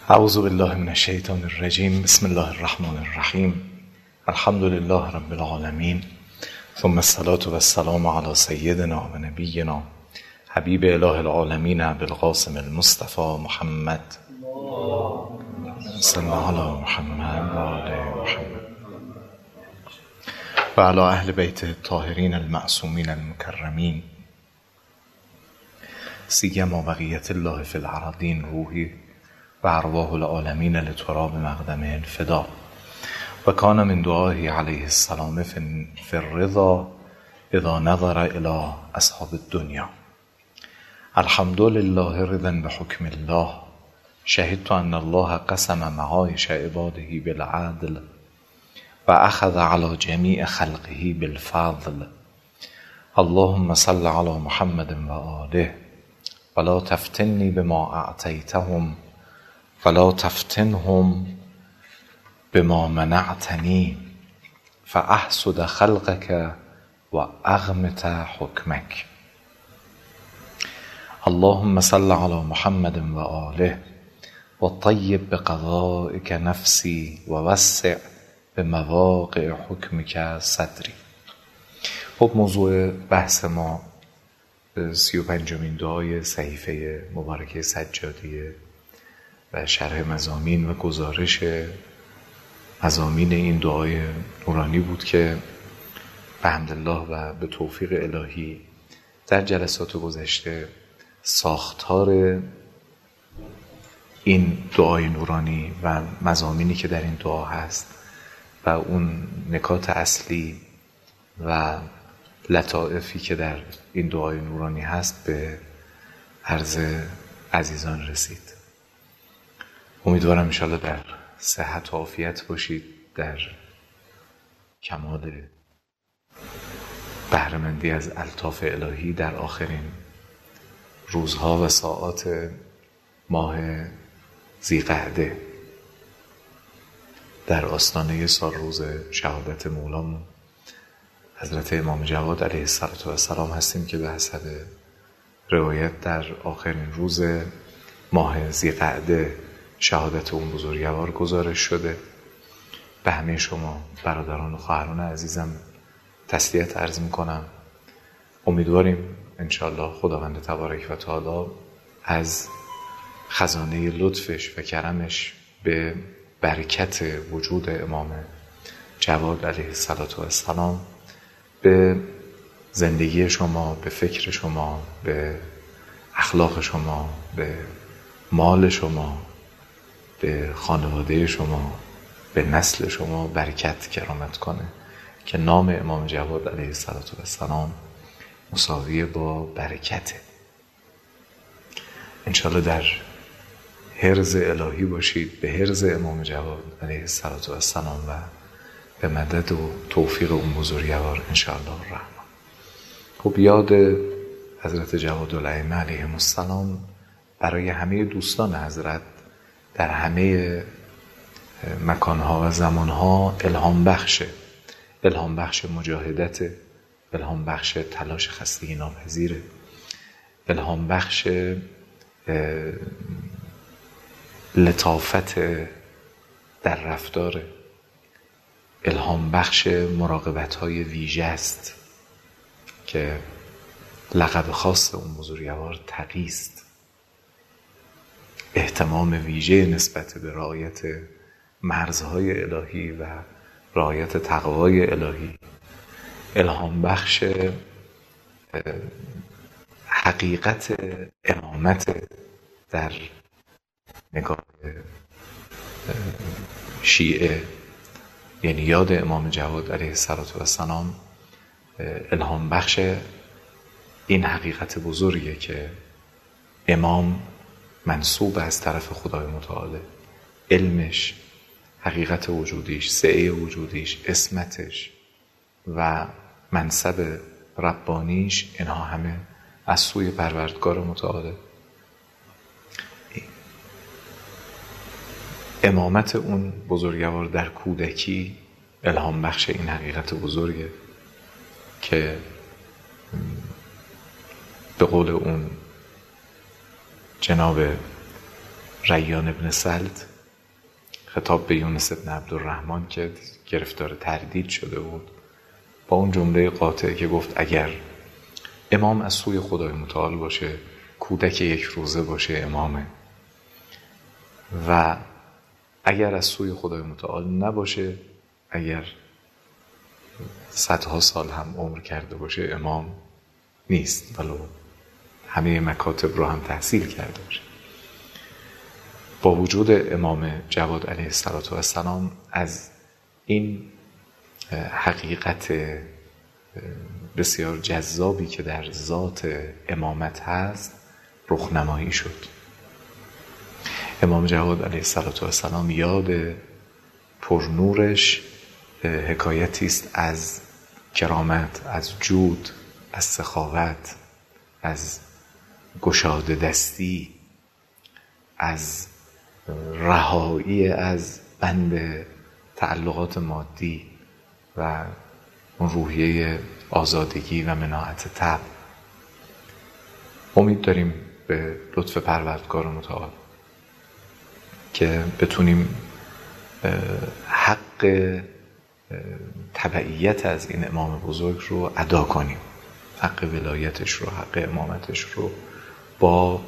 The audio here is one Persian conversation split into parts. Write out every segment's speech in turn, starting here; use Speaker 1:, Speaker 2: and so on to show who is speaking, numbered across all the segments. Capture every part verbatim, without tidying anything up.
Speaker 1: اعوذ بالله من الشیطان الرجیم. بسم الله الرحمن الرحیم. الحمد لله رب العالمین، ثم الصلاة و السلام علی سیدنا و نبینا حبیب اله العالمین ابوالقاسم المصطفى محمد صلی الله علی محمد و آل محمد و علی اهل بیت الطاهرین المعصومین المکرمین، سیما بقیت الله فی الارضین روحی و ارواح العالمین لتراب مقدمه الفدا. و کان من دعائه علیه السلام فی الرضا اذا نظر الی اصحاب الدنیا. الحمد لله رضا بحکم الله، شهدت ان الله قسم معایش عباده بالعدل و اخذ على جمیع خلقه بالفضل. اللهم صل علی محمد و آله ولا تفتنی بما اعطیتهم ولا تفتنهم بما منعتنی فاحسد خلقك و اغمت حکمك. اللهم صل على محمد و آله و طیب بقضائك نفسی و وسع بمواقع حکمك صدری. خب موضوع بحث ما سی و پنجمین دعای صحیفه مبارکه سجادیه و شرح مضامین و گزارش مضامین این دعای نورانی بود که به حمدالله و به توفیق الهی در جلسات گذشته ساختار این دعای نورانی و مضامینی که در این دعا هست و اون نکات اصلی و لطائفی که در این دعای نورانی هست به عرض عزیزان رسید. امیدوارم انشاءالله در صحت و عافیت باشید، در کمال بهره‌مندی از الطاف الهی در آخرین روزها و ساعات ماه ذی‌قعده در آستانه سال روز شهادت مولامون حضرت امام جواد علیه السلام هستیم که به حسب روایت در آخرین روز ماه ذی‌قعده شهادت اون بزرگوار گزارش شده. به همه شما برادران و خواهران عزیزم تسلیت عرض میکنم. امیدواریم انشاءالله خداوند تبارک و تعالی از خزانه لطفش و کرمش به برکت وجود امام جواد علیه السلام به زندگی شما، به فکر شما، به اخلاق شما، به مال شما، به خانواده شما، به نسل شما برکت کرامت کنه که نام امام جواد علیه السلام مساوی با برکته. انشاءالله در حرز الهی باشید، به حرز امام جواد علیه السلام و به مدد و توفیق اون بزرگوار انشاءالله الرحمن. خب یاد حضرت جواد الائمه علیهم السلام برای همه دوستان حضرت در همه مکانها و زمانها الهام بخشه، الهام بخش مجاهدت، الهام بخش تلاش خستگی ناپذیره، الهام بخش لطافت در رفتار، الهام بخش مراقبت های ویژه است که لقب خاص اون بزرگوار تقی است. اهتمام ویژه نسبت به رعایت مرزهای الهی و رعایت تقوای الهی، الهام بخش حقیقت امامت در نگاه شیعه، یعنی یاد امام جواد علیه السلام الهام بخش این حقیقت بزرگه که امام منسوب از طرف خدای متعال، علمش، حقیقت وجودیش، سعه وجودیش، اسمتش و منصب ربانیش، اینها همه از سوی پروردگار متعاله. امامت اون بزرگوار در کودکی الهام بخش این حقیقت بزرگه که به قول اون جناب ریان ابن سلط خطاب به یونس ابن عبدالرحمن که گرفتار تردید شده بود با اون جمله قاطع که گفت اگر امام از سوی خدای متعال باشه، کودک یک روزه باشه امامه، و اگر از سوی خدای متعال نباشه، اگر صدها سال هم عمر کرده باشه امام نیست، ولو همه مکاتب رو هم تحصیل کرده باشه. با وجود امام جواد علیه السلام از این حقیقت بسیار جذابی که در ذات امامت هست رخنمایی شد. امام جواد علیه السلام یاد پرنورش حکایتی است از کرامت، از جود، از سخاوت، از گشاده دستی، از رهایی از بند تعلقات مادی و اون روحیه آزادگی و مناعت طبع. امید داریم به لطف پروردگار متعال که بتونیم حق تبعیت از این امام بزرگ رو ادا کنیم، حق ولایتش رو، حق امامتش رو با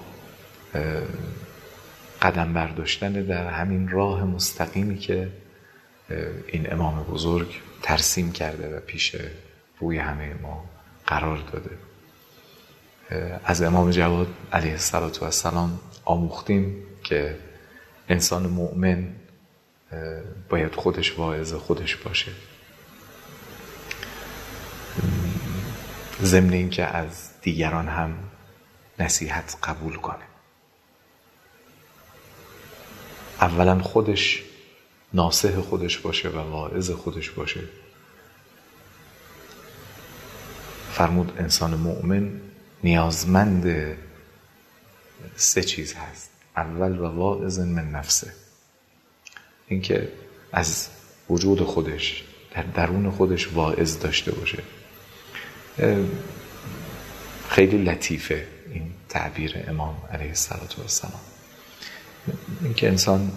Speaker 1: قدم برداشتن در همین راه مستقیمی که این امام بزرگ ترسیم کرده و پیش روی همه ما قرار داده. از امام جواد علیه السلام آموختیم که انسان مؤمن باید خودش واعظ خودش باشه، ضمن این که از دیگران هم نصیحت قبول کنه. اولا خودش ناصح خودش باشه و واعظ خودش باشه. فرمود انسان مؤمن نیازمند سه چیز هست. اول و واعظ من نفسه، اینکه از وجود خودش در درون خودش واعظ داشته باشه. خیلی لطیفه این تعبیر امام علیه السلام، اینکه انسان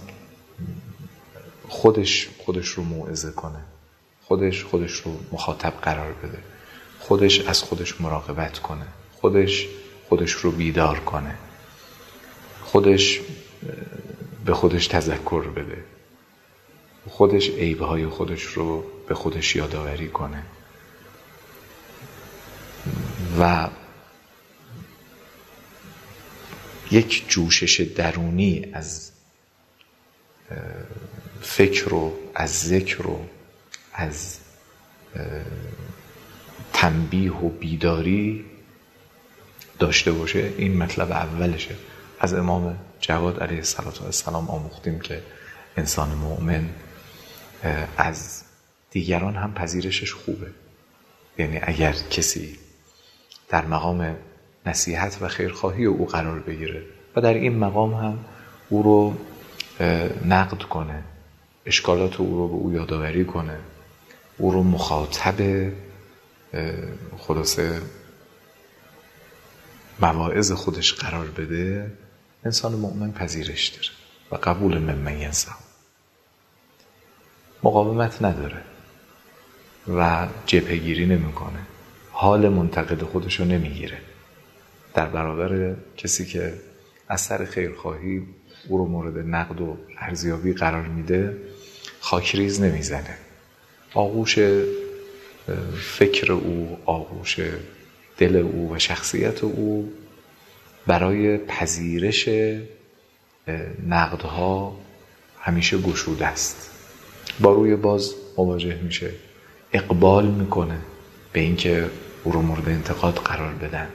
Speaker 1: خودش خودش رو موعظه کنه، خودش خودش رو مخاطب قرار بده، خودش از خودش مراقبت کنه، خودش خودش رو بیدار کنه، خودش به خودش تذکر بده، خودش عیبهای خودش رو به خودش یادآوری کنه و یک جوشش درونی از فکر و از ذکر و از تنبیه و بیداری داشته باشه. این مطلب اولشه. از امام جواد علیه السلام آموختیم که انسان مؤمن از دیگران هم پذیرشش خوبه. یعنی اگر کسی در مقام نصیحت و خیرخواهی او قرار بگیره و در این مقام هم او رو نقد کنه، اشکالات او رو به او یادآوری کنه، او رو مخاطب خلاصه مواعظ خودش قرار بده، انسان مؤمن پذیرش داره و قبول ممن ینصح، مقاومت نداره و جبهه‌گیری نمی‌کنه، حال منتقد خودش رو نمیگیره. در برابر کسی که از سر خیرخواهی او رو مورد نقد و ارزیابی قرار میده خاکریز نمیزنه. آغوش فکر او، آغوش دل او و شخصیت او برای پذیرش نقدها همیشه گشوده است. با روی باز مواجه میشه، اقبال میکنه به اینکه او رو مورد انتقاد قرار بدن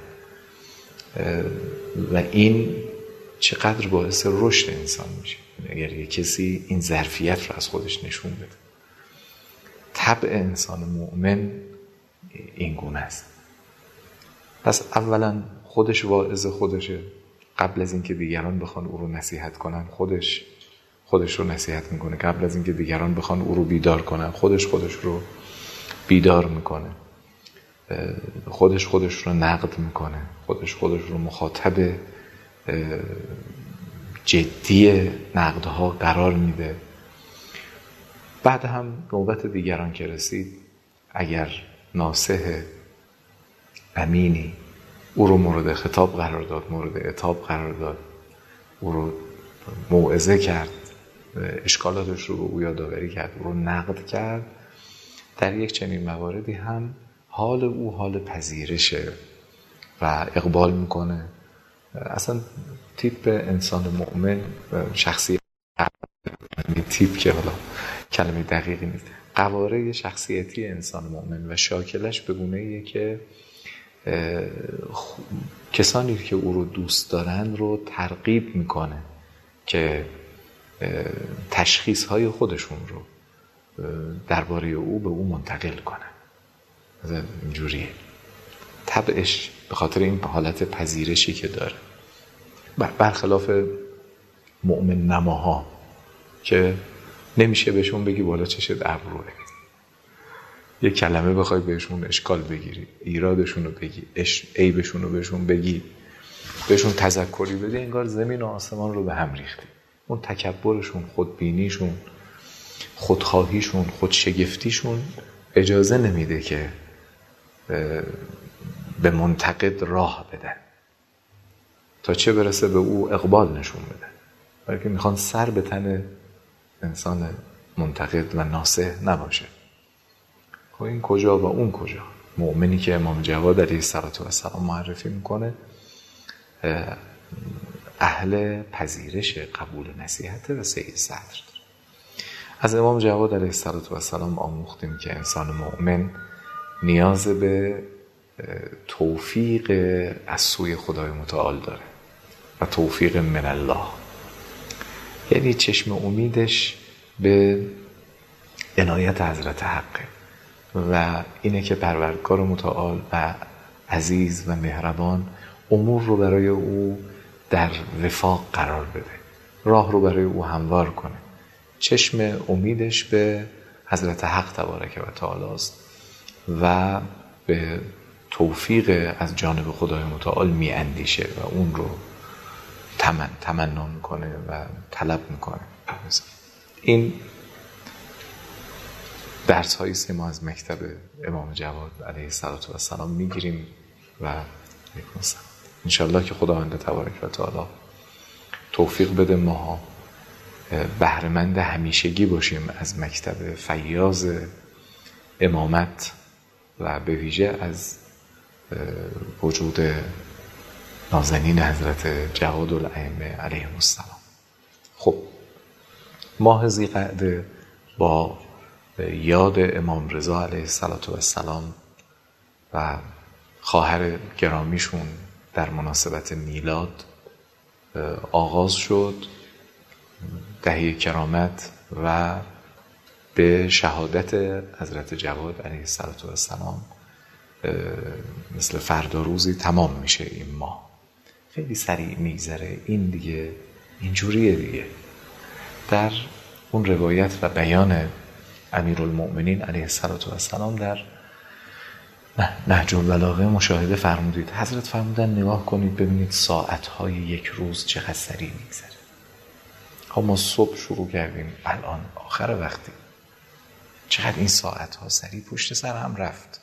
Speaker 1: و این چقدر باعث رشد انسان میشه اگر یک کسی این ظرفیت رو از خودش نشون بده. طبع انسان مؤمن این گونه است. پس اولا خودش واعظ خودشه، قبل از اینکه دیگران بخوان او رو نصیحت کنن خودش خودش رو نصیحت میکنه، قبل از اینکه دیگران بخوان او رو بیدار کنن خودش خودش رو بیدار میکنه، خودش خودش رو نقد میکنه، خودش خودش رو مخاطب جدی نقدها قرار میده. بعد هم نوبت دیگران که رسید، اگر ناصح امینی او رو مورد خطاب قرار داد، مورد عتاب قرار داد، او رو موعظه کرد، اشکالاتش رو به او یادآوری کرد، او رو نقد کرد، در یک چنین مواردی هم حال او حال پذیرشه و اقبال میکنه. اصلا تیپ انسان مؤمن، شخصیت تیپ که حالا کلمه دقیقی نیست، قواره شخصیتی انسان مؤمن و شاکلش به گونه‌ایه که کسانی که او رو دوست دارند رو ترغیب میکنه که تشخیصهای خودشون رو درباره او به او منتقل کنه. مثلا اینجوریه طبعش، به خاطر این حالت پذیرشی که داره، برخلاف مؤمن نماها که نمیشه بهشون بگی بالا چشت ابروه، یک کلمه بخوای بهشون اشکال بگیری، ایرادشون رو بگی، عیبشون رو بهشون بگی، بهشون تذکری بدی، انگار زمین و آسمان رو به هم ریختی. اون تکبرشون، خودبینیشون، خودخواهیشون، خودشگفتیشون اجازه نمیده که به منتقد راه بدن، تا چه برسه به او اقبال نشون بدن، بلکه میخوان سر به تن انسان منتقد و ناصح نباشه. خب این کجا و اون کجا؟ مؤمنی که امام جواد علیه السلام معرفی میکنه اهل پذیرش، قبول نصیحت و سعی صدر داره. از امام جواد علیه السلام آموختیم که انسان مؤمن نیاز به توفیق از سوی خدای متعال داره و توفیق من الله، یعنی چشم امیدش به عنایت حضرت حقه و اینه که پروردگار متعال و عزیز و مهربان امور رو برای او در وفاق قرار بده، راه رو برای او هموار کنه. چشم امیدش به حضرت حق تبارک و تعالی است و به توفیق از جانب خدای متعال می اندیشه و اون رو تمن تمنا میکنه و طلب میکنه. این درس هایی است که ما از مکتب امام جواد علیه السلام میگیریم و میکنیم. انشالله که خداوند تبارک و تعالی توفیق بده ما بهره‌مند همیشگی باشیم از مکتب فیاض امامت و به ویژه از وجود نازنین حضرت جواد الائمه علیهم السلام. خب ماه ذی‌قعده با یاد امام رضا علیه السلام و خواهر گرامیشون در مناسبت میلاد آغاز شد، دهه کرامت و به شهادت حضرت جواد علیه السلام مثل فردا روزی تمام میشه. این ماه خیلی سریع میگذره، این دیگه اینجوریه دیگه. در اون روایت و بیان امیرالمؤمنین علیه السلام در نهج البلاغه مشاهده فرمودید، حضرت فرمودن نگاه کنید ببینید ساعتهای یک روز چقدر سریع میگذره. ها ما صبح شروع کردیم، الان آخر وقتی، چقدر این ساعتها سریع پشت سر هم رفت.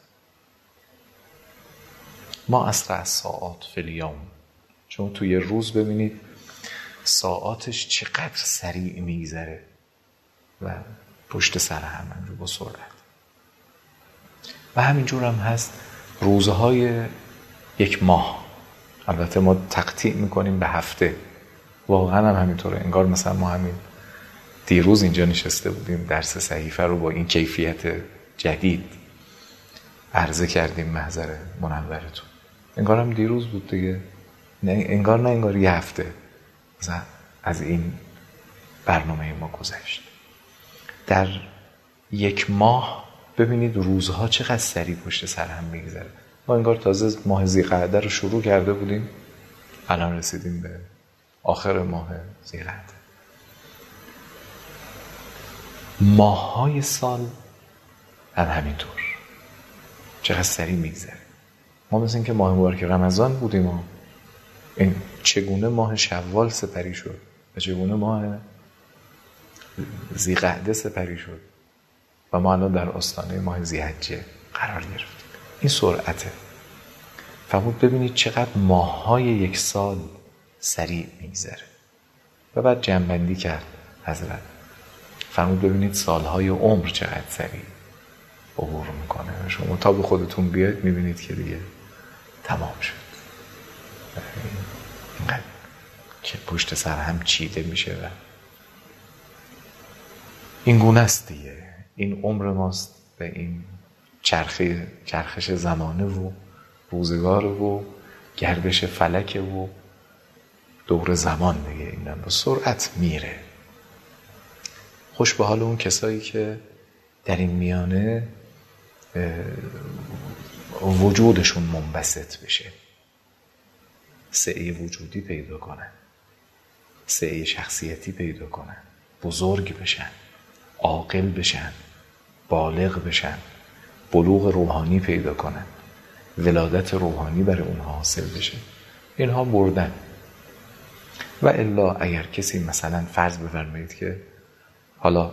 Speaker 1: ما اسرع ساعات فی الیوم، چون توی روز ببینید ساعاتش چقدر سریع میگذره و پشت سر هم همجور با سرعت. و همینجور هم هست روزهای یک ماه. البته ما تقطیع میکنیم به هفته، واقعا هم همینطوره. انگار مثلا ما همین دیروز اینجا نشسته بودیم درس صحیفه رو با این کیفیت جدید عرضه کردیم محضر منورتون. انگار هم دیروز بود دیگه، نه انگار نه انگار یه هفته مثلا از این برنامه ما گذشت. در یک ماه ببینید روزها چقدر سریع پشت سر هم میگذره. ما انگار تازه ماه ذی‌قعده رو شروع کرده بودیم، الان رسیدیم به آخر ماه ذی‌قعده. ماه‌های سال هم همینطور چقدر سریع میگذره. ما مثل این که ماه مبارک رمضان بودیم و این چگونه ماه شوال سپری شد و چگونه ماه ذی‌قعده سپری شد و ما الان در آستانه ماه ذی‌حجه قرار گرفتیم. این سرعته. فرمود ببینید چقدر ماه‌های یک سال سریع میگذره. و بعد جمع‌بندی کرد حضرت. فرمود ببینید سالهای عمر چقدر سریع عبور میکنه. شما تا به خودتون بیاید میبینید که دیگه تمام شد. اینقدر که پشت سر هم چیده میشه و این گونه است دیگه. این عمر ماست به این چرخه چرخش زمانه و روزگار و گردش فلک و دور زمان دیگه. این با سرعت میره. خوش به حال اون کسایی که در این میانه وجودشون منبسط بشه، سعی وجودی پیدا کنن، سعی شخصیتی پیدا کنن، بزرگ بشن، عاقل بشن، بالغ بشن، بلوغ روحانی پیدا کنن، ولادت روحانی برای اونها حاصل بشه. اینها بردن. و الا اگر کسی مثلا فرض بفرمایید که حالا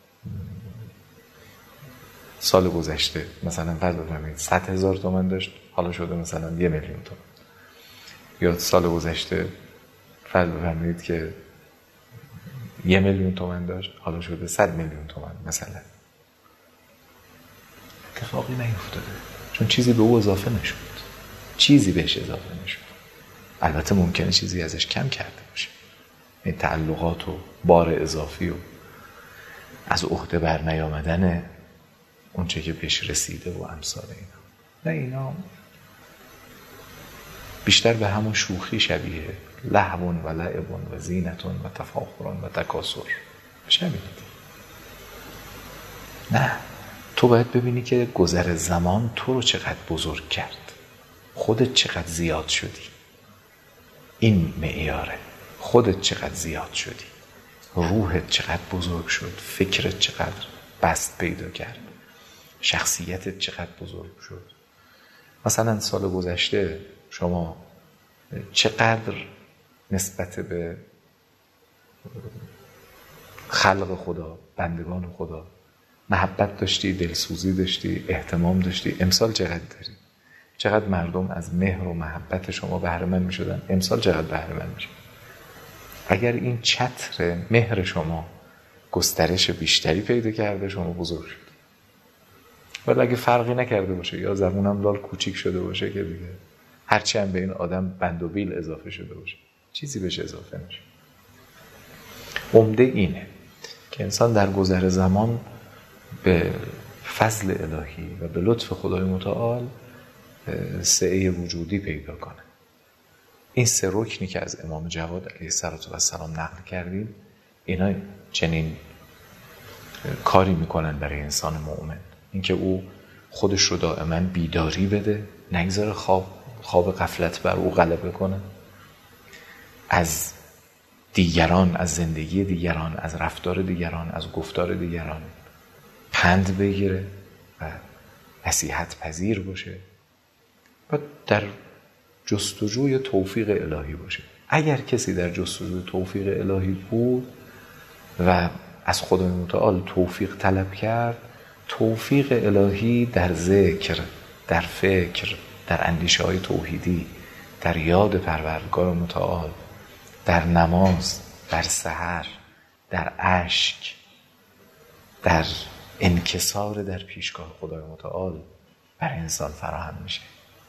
Speaker 1: سال گذشته مثلا فرض بفرمایید صد هزار تومن داشت، حالا شده مثلا یه میلیون تومن. یا سال گذشته فرض بفرمایید که یه میلیون تومن داشت، حالا شده صد میلیون تومن مثلا. اتفاقی نیفتاده، چون چیزی به او اضافه نشد، چیزی بهش اضافه نشد. البته ممکنه چیزی ازش کم کرده باشه، این تعلقات و بار اضافی و از عهده بر نیامدن اون چه که پیش رسیده و امثال اینا. نه، اینا بیشتر به همون شوخی شبیه، لهو و لعب و زینت و تفاخر و تکاسر شبیه. نه، تو باید ببینی که گذر زمان تو رو چقدر بزرگ کرد، خودت چقدر زیاد شدی. این معیاره. خودت چقدر زیاد شدی، روحت چقدر بزرگ شد، فکرت چقدر بست پیدا کرد، شخصیتت چقدر بزرگ شد. مثلا سال گذشته شما چقدر نسبت به خلق خدا، بندگان خدا محبت داشتی، دلسوزی داشتی، اهتمام داشتی. امسال چقدر داری؟ چقدر مردم از مهر و محبت شما بهره مند می شدن؟ امسال چقدر بهره مند می شدن؟ اگر این چتر مهر شما گسترش بیشتری پیدا کرده، شما بزرگ شد. ولی اگه فرقی نکرده باشه یا زبونم لال کوچیک شده باشه که دیگه هرچی هم به این آدم بند و بیل اضافه شده باشه، چیزی بهش اضافه نمیشه. عمده اینه که انسان در گذر زمان به فضل الهی و به لطف خدای متعال سعی وجودی پیدا کنه. این سه رکنی که از امام جواد علیه السلام نقل کردیم، اینا چنین کاری میکنن برای انسان مؤمن. اینکه او خودش رو دائما بیداری بده، نگذاره خواب خواب غفلت بر او غلبه کنه، از دیگران، از زندگی دیگران، از رفتار دیگران، از گفتار دیگران پند بگیره و نصیحت پذیر باشه و در جستجوی توفیق الهی باشه. اگر کسی در جستجوی توفیق الهی بود و از خدای متعال توفیق طلب کرد، توفیق الهی در ذکر، در فکر، در اندیشه های توحیدی، در یاد پروردگار متعال، در نماز، در سحر، در اشک، در انکسار در پیشگاه خدای متعال بر انسان فراهم میشه.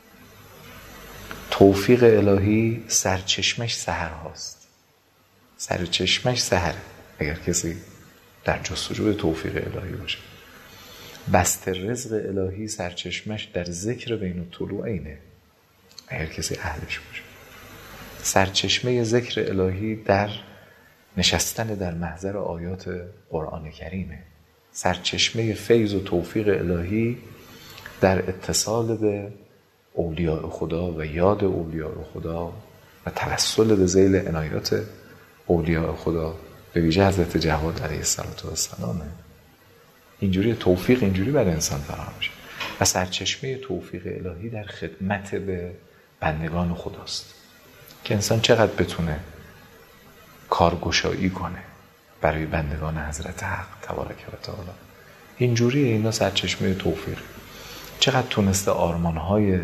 Speaker 1: توفیق الهی سرچشمش سحر هاست. سرچشمش سحر. اگر کسی در جستجوی توفیق الهی باشه، بست رزق الهی سرچشمش در ذکر بین الطلوعینه. اگر کسی اهلش باشه، سرچشمه ذکر الهی در نشستن در محضر آیات قرآن کریمه. سرچشمه فیض و توفیق الهی در اتصال به اولیاء خدا و یاد اولیاء خدا و توسل به ذیل عنایات اولیاء خدا، به ویژه حضرت جواد علیه السلام. اینجوری توفیق اینجوری برای انسان فراهم میشه. و سرچشمه توفیق الهی در خدمت به بندگان خداست که انسان چقدر بتونه کارگشایی کنه برای بندگان حضرت حق تبارک و تعالی. اینجوری اینا سرچشمه توفیق. چقدر تونسته آرمانهای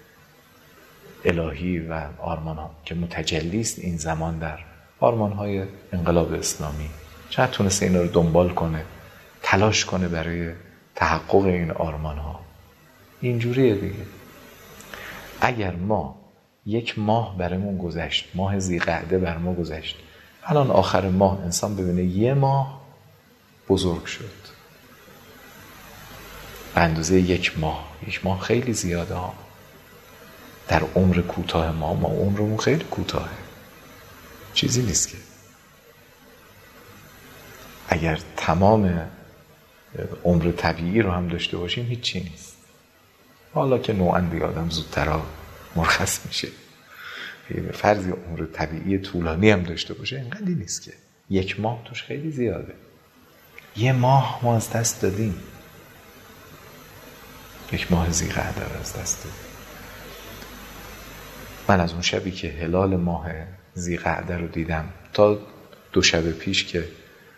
Speaker 1: الهی و آرمانها که متجلی است این زمان در آرمانهای انقلاب اسلامی، چقدر تونسته اینا رو دنبال کنه، تلاش کنه برای تحقق این آرمانها. اینجوریه دیگه. اگر ما یک ماه برامون گذشت، ماه ذی‌قعده بر ما گذشت، الان آخر ماه انسان ببینه یه ماه بزرگ شد به اندازه یک ماه. یک ماه خیلی زیاده ها در عمر کوتاه ما. ما عمرمون خیلی کوتاهه، چیزی نیست که. اگر تمام عمر طبیعی رو هم داشته باشیم هیچی نیست. حالا که نوعاً دیگه آدم زودتر مرخص میشه، فرضی عمر طبیعی طولانی هم داشته باشه اینقدری نیست که. یک ماه توش خیلی زیاده. یه ماه ما از دست دادیم، یک ماه ذی‌قعده رو از دست دادیم. من از اون شبی که هلال ماه ذی‌قعده رو دیدم تا دو شب پیش که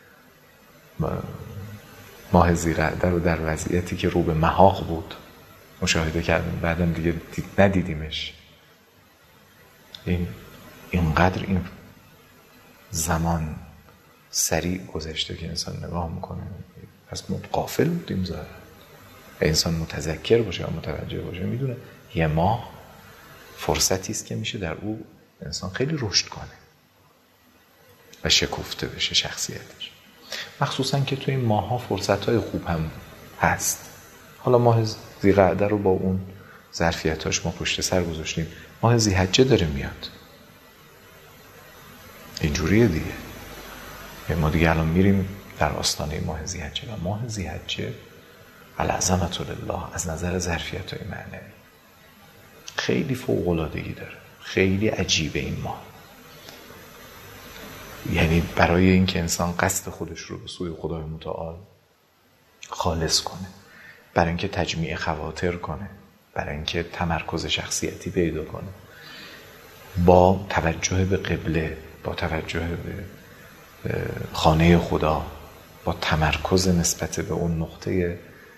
Speaker 1: ماه ذی‌قعده رو در وضعیتی که رو به محاق بود مشاهده کردیم، بعدم دیگه دید ندیدیمش. این اینقدر این زمان سریع گذشته که انسان نگاه میکنه پس ما غافل بودیم. ظاهرا انسان متذکر باشه و متوجه باشه میدونه یه ماه فرصتی است که میشه در او انسان خیلی رشد کنه و شکفته بشه شخصیتش. مخصوصا که تو این ماه ها فرصت های خوب هم هست. حالا ماه ذی‌قعده رو با اون ظرفیتاش ما پشت سر گذاشتیم، ماه ذی‌حجه داره میاد. اینجوریه دیگه. ما دیگه الان میریم در آستانه ماه ذی‌حجه و ماه ذی‌حجه العظمة لله از نظر ظرفیت‌های معنوی خیلی فوق‌العادگی داره. خیلی عجیبه این ماه. یعنی برای اینکه انسان قصد خودش رو به سوی خدای متعال خالص کنه، برای اینکه تجمیع خواطر کنه، برای اینکه تمرکز شخصیتی پیدا کنه، با توجه به قبله، با توجه به خانه خدا، با تمرکز نسبت به اون نقطه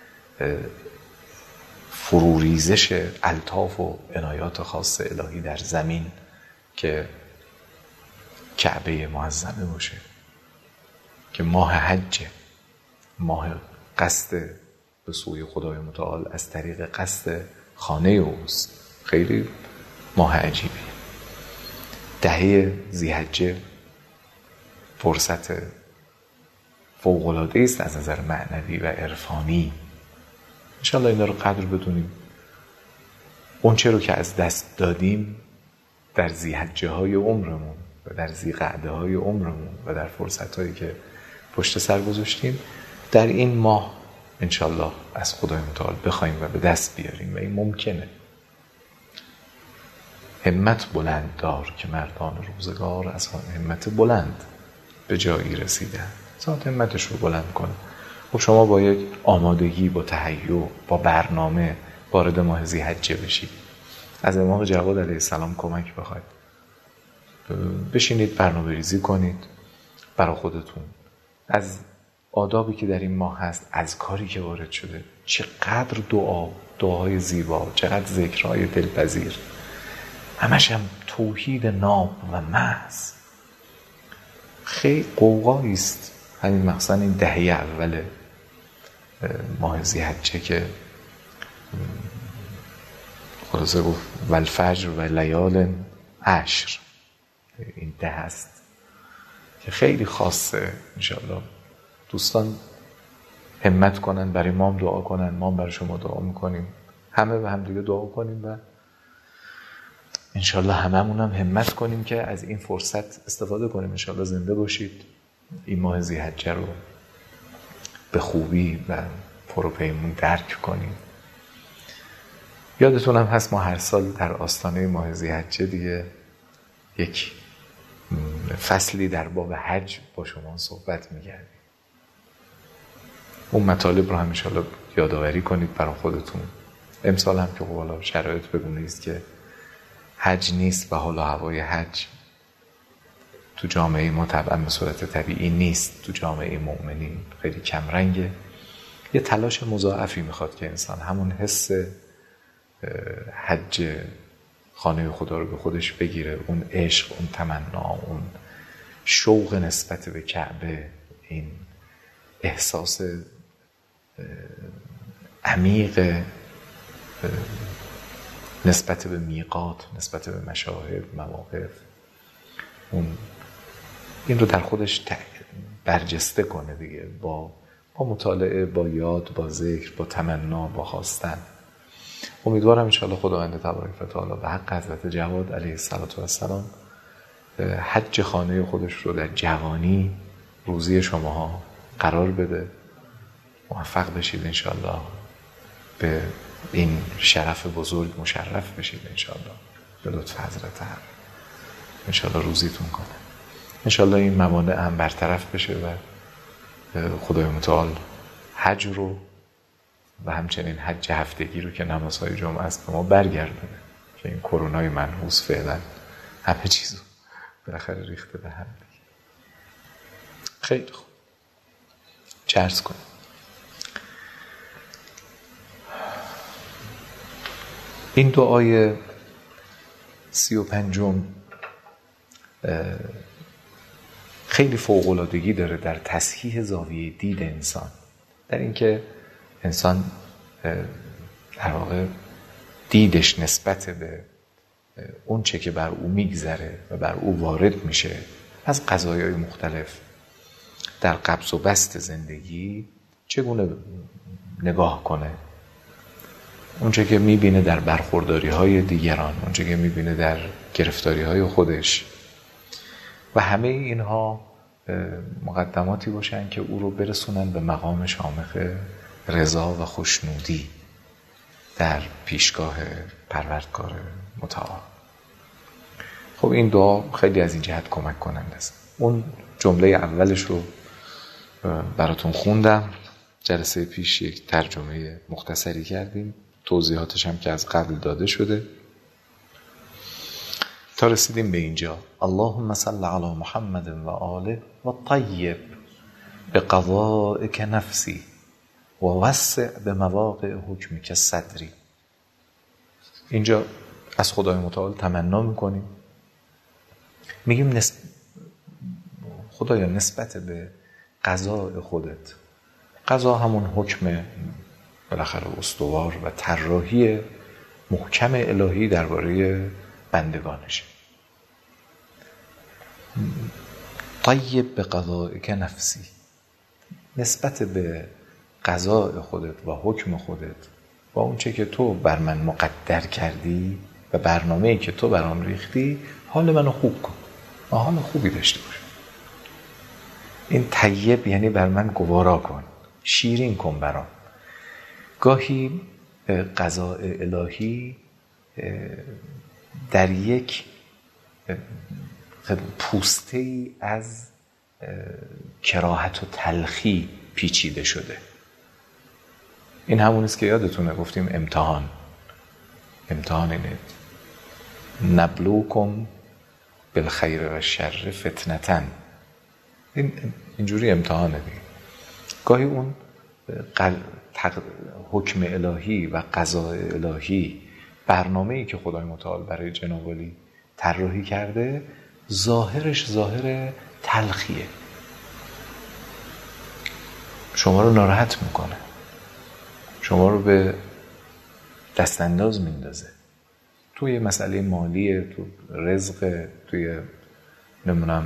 Speaker 1: فروریزش الطاف و عنایات خاص الهی در زمین که کعبه معظمه باشه، که ماه حجه، ماه قصد به سوی خدای متعال از طریق قصد خانه اوست. خیلی ماه عجیبی. دهه ذی‌حجه فرصت فوق‌العاده است از نظر معنوی و عرفانی. انشاءالله اینا رو قدر بدونیم. اون چه رو که از دست دادیم در ذی‌حجه های عمرمون و در ذی‌قعده های عمرمون و در فرصت هایی که پشت سر گذاشتیم در این ماه انشاءالله از خدای متعال بخوایم و به دست بیاریم و این ممکنه. همت بلند دار که مردان روزگار از همت بلند به جایی رسیدن. ذات همتش رو بلند کنه. خب شما با یک آمادگی، با تهیع، با برنامه وارد ماه ذی‌حجه بشید. از امام جواد علیه السلام کمک بخواید. بشینید برنامه ریزی کنید برای خودتون از آدابی که در این ماه هست، از کاری که وارد شده. چقدر دعا، دعاهای زیبا، چقدر ذکرهای دلپذیر، همش هم توحید ناب و محض. خیلی قوقایی است همین مخصوصا این دهه اول ماه ذی‌حجه که خلاصه گفت والفجر و لیال عشر، این ده هست که خیلی خاصه. انشاءالله دوستان همت کنن، برای ما هم دعا کنن، ما هم برای شما دعا میکنیم، همه به هم دیگه دعا کنیم و انشاءالله هممون هم همت کنیم که از این فرصت استفاده کنیم. انشاءالله زنده باشید، این ماه ذی‌حجه رو به خوبی و پروپیمون درک کنیم. یادتون هم هست ما هر سال در آستانه ماه ذی‌حجه دیگه یک فصلی در باب حج با شما صحبت می‌کردیم. اون مطالب رو هم انشاءالله یادآوری کنید برای خودتون. امسال هم که حالا شرایط بگونه است که حج نیست و حالا هوای حج تو جامعه ما طبعا به صورت طبیعی نیست، تو جامعه مؤمنین خیلی کمرنگه. یه تلاش مضاعفی میخواد که انسان همون حس حج خانه خدا رو به خودش بگیره، اون عشق، اون تمنا، اون شوق نسبت به کعبه، این احساس عمیق نسبت به میقات، نسبت به مشاهد، مواقف، اون این رو در خودش برجسته کنه دیگه، با با مطالعه، با یاد، با ذکر، با تمنا، با خواستن. امیدوارم انشاءالله خداوند تبارک و تعالی به حق حضرت جواد علیه السلام حج خانه خودش رو در جوانی روزی شماها قرار بده، موفق بشید انشاءالله، به این شرف بزرگ مشرف بشید انشاءالله به لطف حضرت حق، انشاءالله روزیتون کنه، انشاءالله این موانع هم برطرف بشه و خدای متعال حج رو و همچنین حج هفتگی رو که نمازهای جمعه است به ما برگردونه، که این کرونای منحوس فعلا همه چیزو بالاخره ریخته به هم دیگه. خیلی خوب، چه عرض کنیم. این دعای سی و پنجم خیلی فوق‌العادگی داره در تصحیح زاویه دید انسان، در اینکه انسان در واقع دیدش نسبت به اون چه که بر او میگذره و بر او وارد میشه از قضایای مختلف در قبض و بسط زندگی چگونه نگاه کنه، اون چه که میبینه در برخورداری های دیگران، اون چه که میبینه در گرفتاری های خودش، و همه اینها مقدماتی باشن که او رو برسونن به مقام شامخ رضا و خوشنودی در پیشگاه پروردگار متعال. خب این دعا خیلی از این جهت کمک کننده است. اون جمله اولش رو براتون خوندم، جلسه پیش یک ترجمه مختصری کردیم، توضیحاتش هم که از قبل داده شده، تا رسیدیم به اینجا. اللهم صل علی محمد و آله و طیب بقضائک نفسی و وسع به مواقع حکمک صدری. اینجا از خدای متعال تمنا میکنیم، میگیم نسب... خدایا نسبت به قضاء خودت، قضا همون حکم بالاخره استوار و طراحی محکم الهی درباره بندگانشه. طیب به قضائک نفسی، نسبت به قضاء خودت و حکم خودت و اون چه که تو بر من مقدر کردی و برنامه‌ای که تو برام ریختی، حال منو خوب کن، و حال خوبی داشته باش. این طیب یعنی بر من گوارا کن، شیرین کن برام. گاهی قضاء الهی در یک پوسته ای از کراهت و تلخی پیچیده شده. این همون است که یادتونه گفتیم امتحان امتحان اینه نبلوکم بالخیر و شر فتنتن، این اینجوری امتحانه دیگه. گاهی اون قل... تق... حکم الهی و قضاء الهی، برنامه‌ای که خدای متعال برای جناب علی طراحی کرده، ظاهرش ظاهر تلخیه، شما رو ناراحت میکنه، شما رو به دست انداز میندازه، توی مسئله مالیه، تو رزق، توی نمیدونم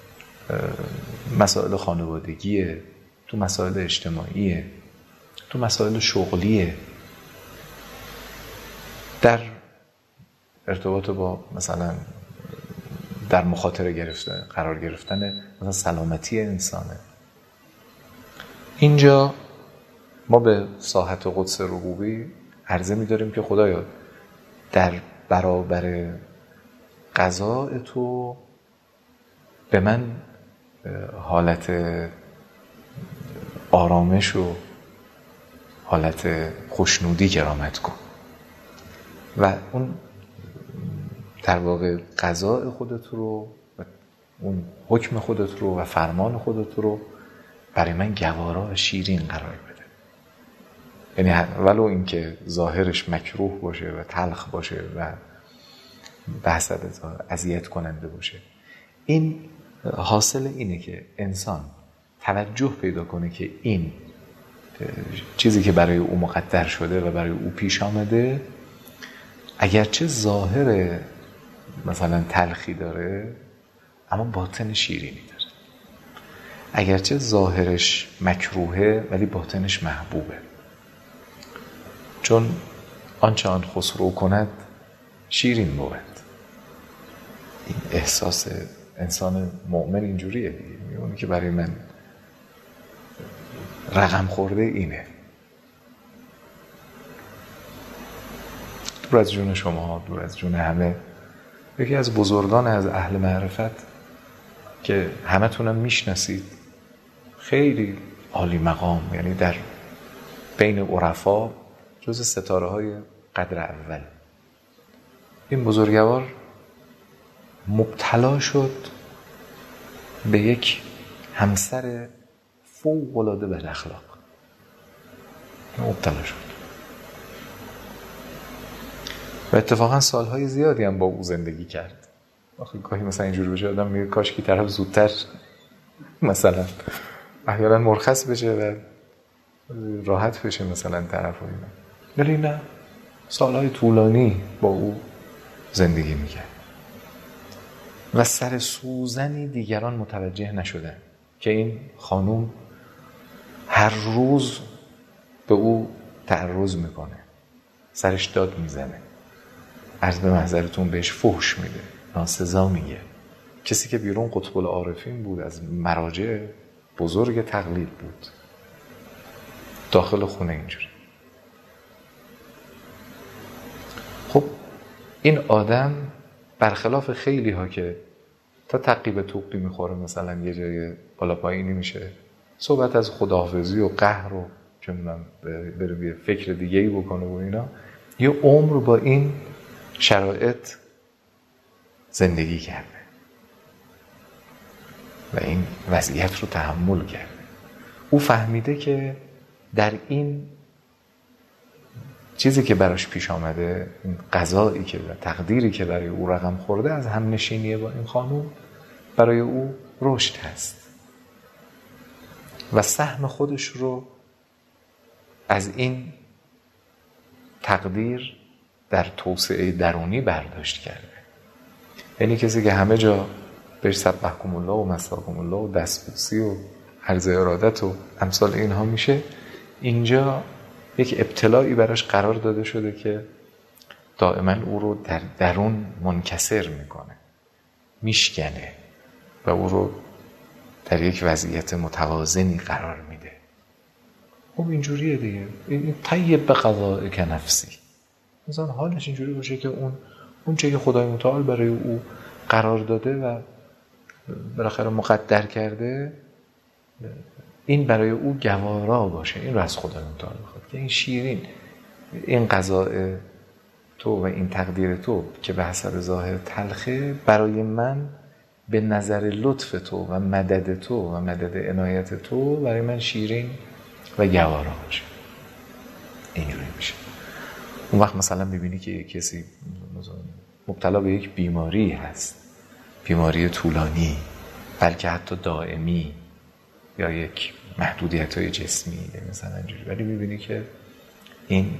Speaker 1: مسائل خانوادگیه، تو مسائل اجتماعیه، تو مسائل شغلیه، در ارتباط با مثلا در مخاطره گرفتن قرار گرفتن مثلا سلامتی انسانه. اینجا ما به ساحت قدس ربوبی عرضه می‌داریم که خدایا در برابر قضاء تو به من حالت آرامش و حالت خوشنودی کرامت کن، و اون در واقع قضاء خودت رو اون حکم خودت رو و فرمان خودت رو برای من گوارا و شیرین قرار بده. یعنی ولو اینکه ظاهرش مکروه باشه و تلخ باشه و به حسب اذیت کننده باشه، این حاصل اینه که انسان توجه پیدا کنه که این چیزی که برای او مقدر شده و برای او پیش آمده اگرچه ظاهر مثلا تلخی داره اما باطن شیرینی داره، اگرچه ظاهرش مکروهه ولی باطنش محبوبه، چون آنچه آن خسرو کند شیرین بود. این احساس انسان مؤمن اینجوریه دیگه، میونه که برای من رقم خورده اینه. دور از جون شما، دور از جون همه، یکی از بزرگان از اهل معرفت که همه تونم میشناسید، خیلی عالی مقام، یعنی در بین عرفا جز ستاره های قدر اول، این بزرگوار مبتلا شد به یک همسر فوق العاده بد اخلاق، مبتلا شد و اتفاقا سالهای زیادی هم با او زندگی کرد. آخه گاهی مثلا اینجوری بشه آدم میگه کاش که طرف زودتر مثلا احیانا مرخص بشه و راحت بشه مثلا طرف و اینا، ولی نه، سالهای طولانی با او زندگی میکرد و سر سوزنی دیگران متوجه نشدن که این خانوم هر روز به او تعرض میکنه، سرش داد میزنه، عرض به محضرتون بهش فحش میده، ناسزا میگه. کسی که بیرون قطب العارفین بود، از مراجع بزرگ تقلید بود، داخل خونه اینجوری. خب این آدم برخلاف خیلی ها که تا تعقیب توقی میخوره مثلا یه جای بالا پایینی میشه، صحبت از خداحافظی و قهر و چون من بره یه فکر دیگه ای بکنه و اینا، یه عمر با این شرایط زندگی کرده و این وضعیت رو تحمل کرده. او فهمیده که در این چیزی که براش پیش آمده، این قضایی که و تقدیری که برای او رقم خورده از هم نشینیه با این خانوم، برای او رشد هست و سهم خودش رو از این تقدیر در توسعه درونی برداشت کرده. یعنی کسی که همه جا بهش سبحکم الله و مساکم الله و دستبوسی و عرض ارادت و امثال اینها میشه، اینجا یک ابتلایی براش قرار داده شده که دائما او رو در درون منکسر میکنه، میشکنه و او رو در یک وضعیت متوازنی قرار میده. خب اینجوریه دیگه، این طیب به قضاء که نفسی، مثلا حالش اینجوری باشه که اون اون چه که خدای متعال برای او قرار داده و بالاخره مقدر کرده، این برای او گوارا باشه. این رو از خدای متعال میخواد که این شیرین، این قضاء تو و این تقدیر تو که به حسب ظاهر تلخه، برای من به نظر لطف تو و مدد تو و مدد عنایت تو برای من شیرین و گوارا باشه. اینجوری میشه. اون وقت مثلا میبینی که کسی مبتلا به یک بیماری هست، بیماری طولانی بلکه حتی دائمی، یا یک محدودیت‌های جسمی مثلا اینجوری، ولی میبینی که این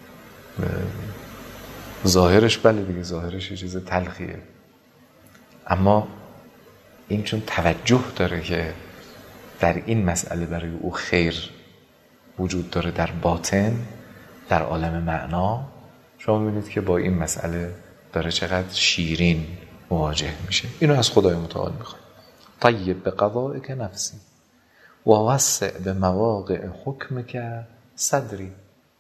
Speaker 1: ظاهرش بله دیگه، ظاهرش یه چیز تلخیه، اما این چون توجه داره که در این مسئله برای او خیر وجود داره در باطن، در عالم معنا، شما میبینید که با این مسئله داره چقدر شیرین مواجه میشه. اینو از خدای متعال میخواد. طیب به قضاء که نفسی و وسع به مواقع حکم که صدری.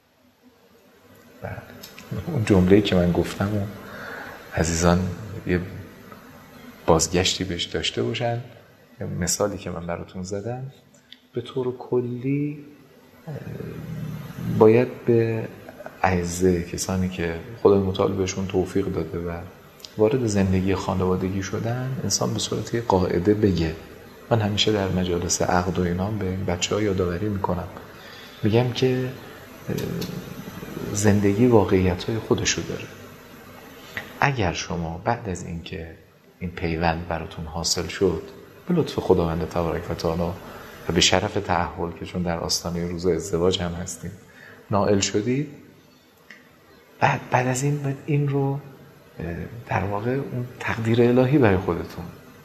Speaker 1: اون جمله‌ای که من گفتم و عزیزان یه بازگشتی بهش داشته باشن، مثالی که من براتون زدم به طور کلی باید به اعزه، کسانی که خدای متعال بهشون توفیق داده و وارد زندگی خانوادگی شدن، انسان به صورت یه قاعده بگه. من همیشه در مجالس عقد و اینا به بچه ها یادآوری میکنم، میگم که زندگی واقعیت های خودشو داره. اگر شما بعد از اینکه این پیوند براتون حاصل شد، به لطف خداوند تبارک و تعالی و به شرف تأهل که چون در آستانه روز ازدواج هم هستیم نائل شدید، بعد بعد از این این رو در واقع اون تقدیر الهی برای خودتون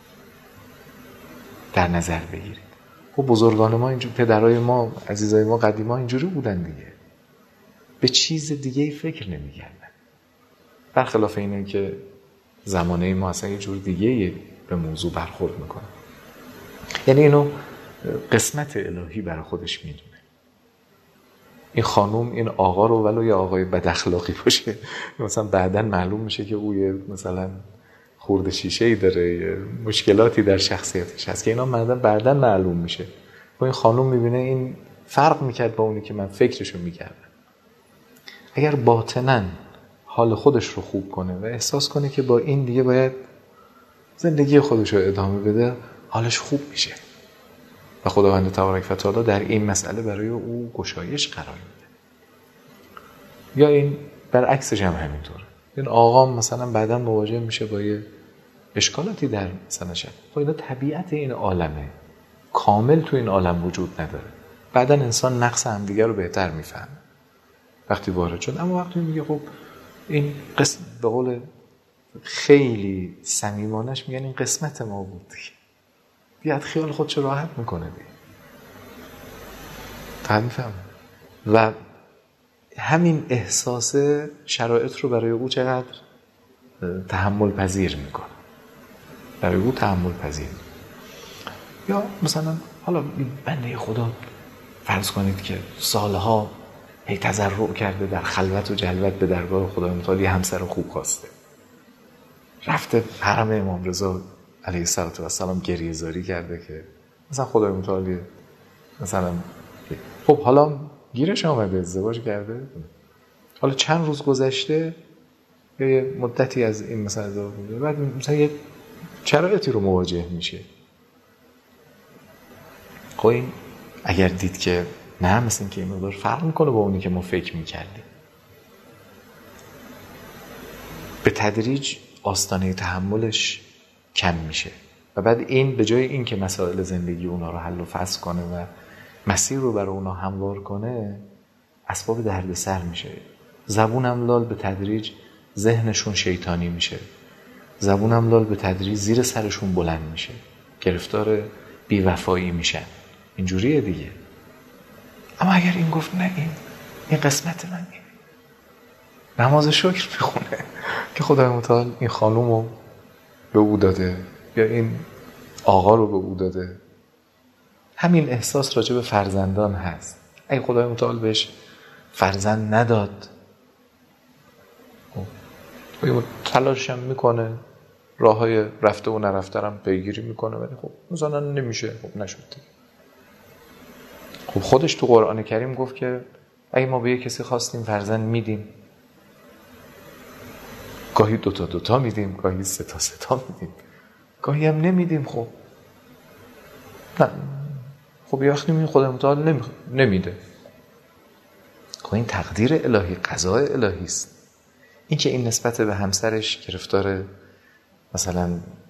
Speaker 1: در نظر بگیرید. خب بزرگان ما اینجور، پدرای ما، عزیزای ما قدیما اینجوری بودن دیگه، به چیز دیگه ای فکر نمی‌کردن. برخلاف اینه که زمانه ما اصلا یه جور دیگه به موضوع برخورد میکنه. یعنی اینو قسمت الهی برای خودش میدونه. این خانوم این آقا رو ولو یه آقای بد اخلاقی باشه، مثلا بعداً معلوم میشه که او مثلا خورده شیشه‌ای داره، مشکلاتی در شخصیتش هست که اینا بعداً معلوم میشه. با این خانوم میبینه این فرق میکرد با اونی که من فکرشو میکردم. اگر باطناً حال خودش رو خوب کنه و احساس کنه که با این دیگه باید زندگی خودش رو ادامه بده، حالش خوب میشه و خداوند تبارک و تعالی در این مسئله برای او گشایش قرار میده. یا این برعکسش هم همینطوره. این آقا مثلا بعداً مواجه میشه با یه اشکالاتی در مثلا شد. خب اینا طبیعت این عالمه، کامل تو این عالم وجود نداره. بعداً انسان نقص همدیگه رو بهتر میفهمه وقتی وارد شد. اما وقتی میگه خب این قسم، به قول خیلی صمیمانش میگن این قسمت ما بود دیگه، بیاد خیال خودش راحت میکنه دیگه. تعریفم. و همین احساس شرایط رو برای او چقدر تحمل پذیر میکنه، برای او تحمل پذیر. یا مثلا حالا بنده خدا فرض کنید که سالها هی تضرع کرده در خلوت و جلوت به درگاه خدای متعال، یه همسر خوب خواسته، رفته حرم امام رضا علیه السلام گریه زاری کرده که مثلا خدای متعال مثلا خب حالا گیرش آمده، ازدواج کرده، حالا چند روز گذشته یا یه مدتی از این مثلا ازدواج بوده، بعد مثلا یه شرایطی رو مواجه میشه. خب این اگر دید که نه، مثل این که این مقدار فرق میکنه با اونی که ما فکر میکردیم، به تدریج آستانه تحملش کم میشه و بعد این به جای این که مسائل زندگی اونا رو حل و فصل کنه و مسیر رو برای اونا هموار کنه، اسباب دردسر میشه. زبون املال به تدریج ذهنشون شیطانی میشه، زبون املال به تدریج زیر سرشون بلند میشه، گرفتار بیوفایی میشن. اینجوریه دیگه. اما اگر این گفت نه، این این قسمت من، این نماز شکر میخونه که خدای متعال این خانوم رو به او داده یا این آقا رو به او داده. همین احساس راجع به فرزندان هست. اگه خدای متعال بهش فرزند نداد، خب تلاش هم میکنه، راه های رفته و نرفته هم پیگیری میکنه، ولی خب مثلا نمیشه، خب نشد. خب خودش تو قرآن کریم گفت که اگه ما به یه کسی خواستیم فرزند میدیم، گاهی دوتا دوتا میدیم، گاهی سه تا سه تا میدیم، گاهی هم نمیدیم. خب نه، خب یه وقتی میگه خدای متعال نمی... نمیده. خب این تقدیر الهی، قضاء الهی است. این که این نسبت به همسرش گرفتار مثلا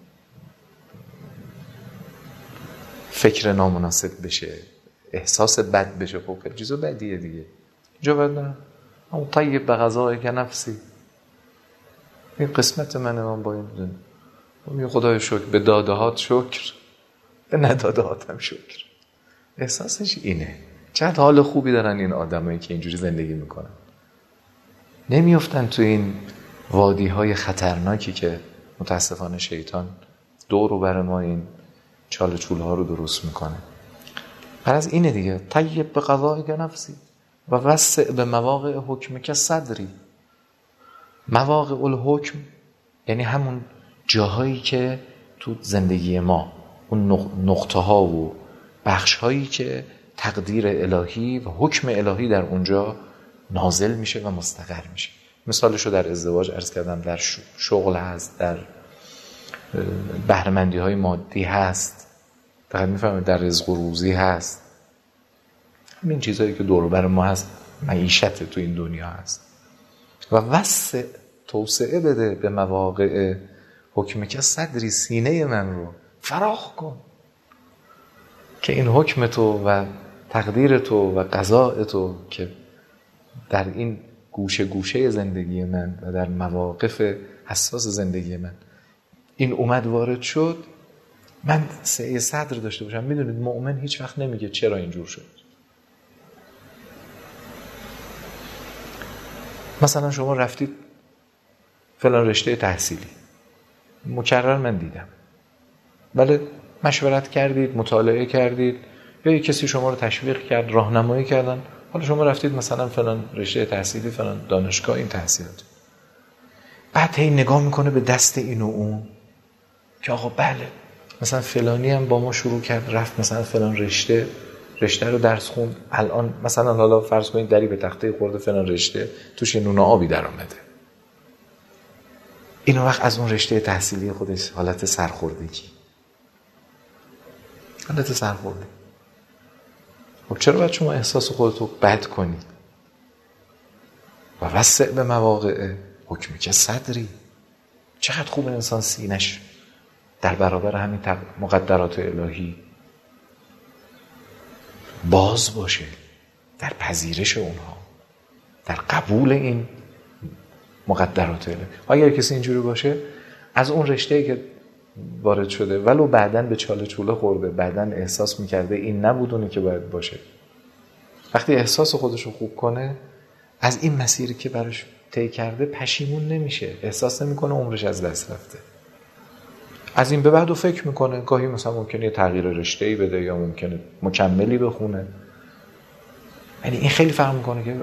Speaker 1: فکر نامناسب بشه، احساس بد بشه، خب خیلی چیز بدیه دیگه. اینجا باید نه اما طیب به غذای که نفسی، این قسمت منه، من با این میگه خدای شکر، به دادهات شکر، به ندادهات هم شکر. احساسش اینه. چقدر حال خوبی دارن این آدمایی که اینجوری زندگی میکنن، نمیافتن تو این وادی های خطرناکی که متاسفانه شیطان دور و بر ما این چال چول ها رو درست میکنه. پس اینه دیگه، طیب به قضای که نفسی و وسع به مواقع حکم که صدری. مواقع الحکم یعنی همون جاهایی که تو زندگی ما، اون نقطه ها و بخش هایی که تقدیر الهی و حکم الهی در اونجا نازل میشه و مستقر میشه. مثالشو در ازدواج عرض کردم، در شغل هست، در بهره‌مندی های مادی هست، دقیق میفهمید، در رزق و روزی هست. این چیزهایی که دور و بر ما هست، معیشت تو این دنیا هست. و وسع، توسعه بده به مواقع حکم که صدری، سینه من رو فراخ کن که این حکم تو و تقدیر تو و قضاء تو که در این گوشه گوشه زندگی من و در مواقف حساس زندگی من این اومد وارد شد، من سعی صدر داشته باشم. میدونید مؤمن هیچ وقت نمیگه چرا اینجور شد. مثلا شما رفتید فلان رشته تحصیلی، مکرر من دیدم، بله مشورت کردید، مطالعه کردید، یا یک کسی شما رو تشویق کرد، راهنمایی کردن، حالا شما رفتید مثلا فلان رشته تحصیلی، فلان دانشگاه این تحصیلات، بعد هی نگاه میکنه به دست این و اون که آقا بله مثلا فلانی هم با ما شروع کرد، رفت مثلا فلان رشته رشته رو درس خوند، الان مثلا حالا فرض کنید دری به تخته خورده فلان رشته، توش یه نون آبی در آمده. این وقت از اون رشته تحصیلی خودش حالت سرخوردگی، حالت سرخوردگی. خب چرا باید شما احساس خودتو بد کنید؟ و وسع به مواقع حکمی که صدری. چقدر خوب انسان سینش در برابر همین مقدرات الهی باز باشه، در پذیرش اونها، در قبول این مقدرات الهی. اگر کسی اینجوری باشه، از اون رشته‌ای که وارد شده ولو بعدن به چاله چوله خورده، بعدن احساس میکرده این نبود اونی که باید باشه، وقتی احساس خودش رو خوب کنه، از این مسیری که براش طی کرده پشیمون نمیشه، احساس نمیکنه عمرش از دست رفته. از این به بعد رو فکر میکنه، گاهی مثلا ممکنه یه تغییر رشته‌ای بده یا ممکنه مکملی بخونه. یعنی این خیلی فرق میکنه که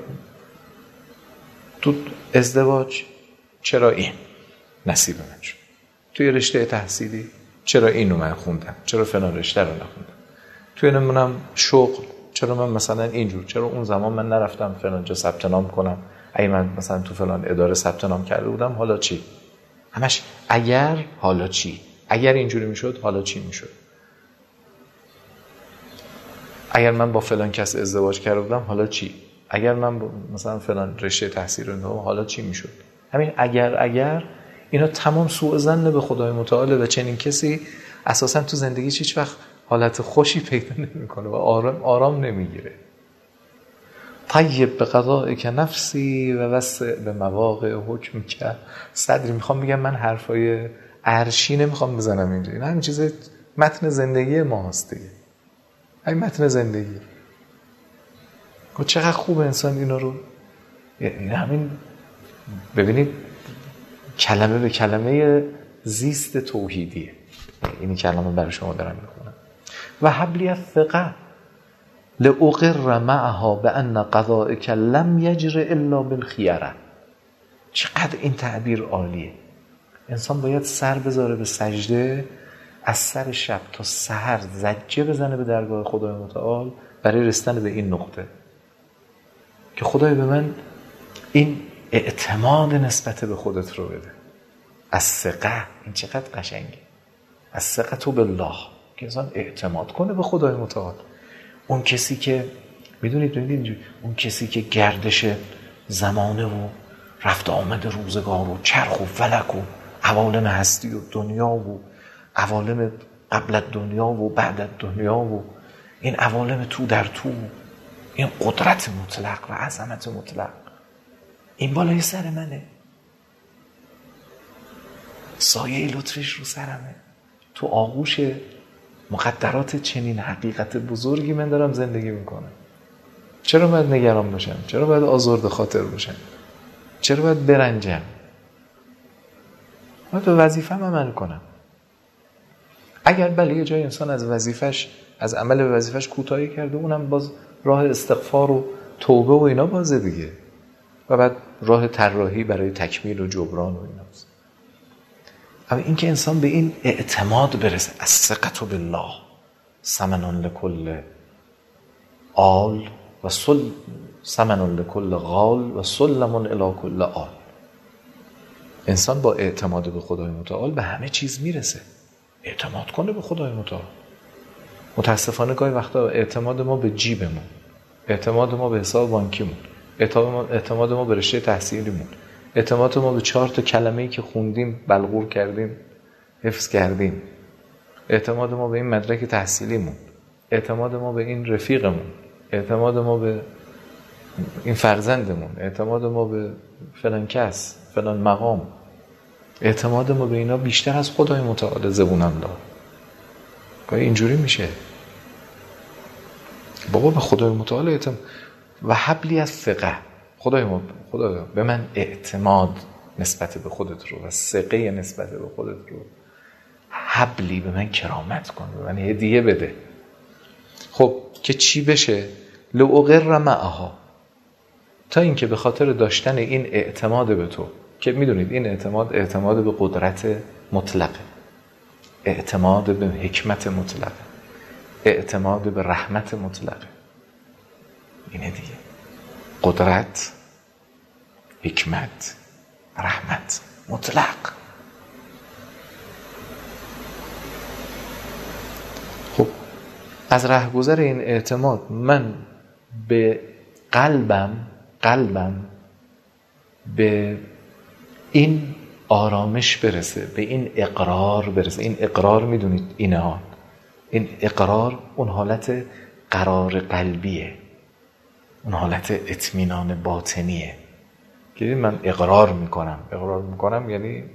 Speaker 1: تو ازدواج چرا این نصیب من شد، توی رشته تحصیلی چرا اینو من خوندم، چرا فلان رشته رو نخوندم، توی نمونم شغل چرا من مثلا اینجور، چرا اون زمان من نرفتم فلان جا ثبت نام کنم، اگه من مثلا تو فلان اداره ثبت نام کرده بودم حالا چی؟ همش اگر، حالا چی؟ اگر اینجوری میشد حالا چی میشد؟ اگر من با فلان کس ازدواج کرده بودم حالا چی؟ اگر من مثلا فلان رشته تحصیل رو نداشتم حالا چی میشد؟ همین اگر اگر اینا تمام سوء ظن به خدای متعال و چنین کسی اساسا تو زندگیش هیچ وقت حالت خوشی پیدا نمیکنه و آرام آرام نمیگیره. طیب به قضاء که نفسی و وسع به مواقع حکم که صدری. میخوام بگم من حرفای عرشی نمیخوام بزنم اینجا، این همین چیز متن زندگی ما هست دیگه، همین متن زندگی. و چقدر خوب انسان اینا رو، یعنی همین ببینید کلمه به کلمه زیست توحیدیه. این کلمه برای شما دارم میخونم. و حبلی الثقه لأقر معها بأن قضائك لم يجر الا بالخيره. چقدر این تعبیر عالیه. انسان باید سر بذاره به سجده، از سر شب تا سحر زجه بزنه به درگاه خدای متعال برای رسیدن به این نقطه که خدای به من این اعتماد نسبت به خودت رو بده. از ثقه، این چقدر قشنگه، از ثقه تو بالله، که انسان اعتماد کنه به خدای متعال. اون کسی که میدونید میدونید اون کسی که گردش زمانه و رفت آمد روزگار و چرخ و فلک و عوالم هستی و دنیا و عوالم قبل دنیا و بعد دنیا و این عوالم تو در تو، این قدرت مطلق و عظمت مطلق، این بالای سر منه، سایه لطفش رو سرمه، تو آغوش مقدرات چنین حقیقت بزرگی من دارم زندگی میکنم. چرا باید نگران باشم؟ چرا باید آزرده خاطر باشم؟ چرا باید برنجم؟ باید به وظیفه‌م عمل کنم. اگر بله یه جای انسان از وظیفش، از عمل به وظیفش کوتاهی کرده، اونم باز راه استغفار و توبه و اینا بازه دیگه، و بعد راه طراحی برای تکمیل و جبران و ایناست. اما این که انسان به این اعتماد برسه، از ثقة بالله ثمن لکل آل و سل ثمن لکل غال و سلم الی کل آل. انسان با اعتماد به خدای متعال به همه چیز میرسه. اعتماد کنه به خدای متعال. متاسفانه گاهی وقتا اعتماد ما به جیبمون، اعتماد ما به حساب بانکیمون، اعتماد ما به رشته تحصیلیمون، اعتماد ما به چهار تا کلمه‌ای که خوندیم، بلغور کردیم، حفظ کردیم، اعتماد ما به این مدرک تحصیلیمون، اعتماد ما به این رفیقمون، اعتماد ما به این فرزندمون، اعتماد ما به فلان کس، فلان مقام، اعتماد ما به اینا بیشتر از خدای متعال زبونم دار. گاهی اینجوری میشه. بابا به خدای متعال اعتماد و حبلی از ثقه. خدای ما خدایا به من اعتماد نسبت به خودت رو و ثقه نسبت به خودت رو، حبلی به من کرامت کن، به من هدیه بده. خب که چی بشه؟ لأقر معها، تا اینکه به خاطر داشتن این اعتماد به تو، که میدونید این اعتماد اعتماد به قدرت مطلقه، اعتماد به حکمت مطلقه، اعتماد به رحمت مطلقه. اینه دیگه، قدرت، حکمت، رحمت مطلق. خب از رهگذر این اعتماد من به قلبم قلبم به این آرامش برسه، به این اقرار برسه. این اقرار میدونید اینه ها، این اقرار اون حالت قرار قلبیه، اون حالت اطمینان باطنیه که من اقرار میکنم. اقرار میکنم یعنی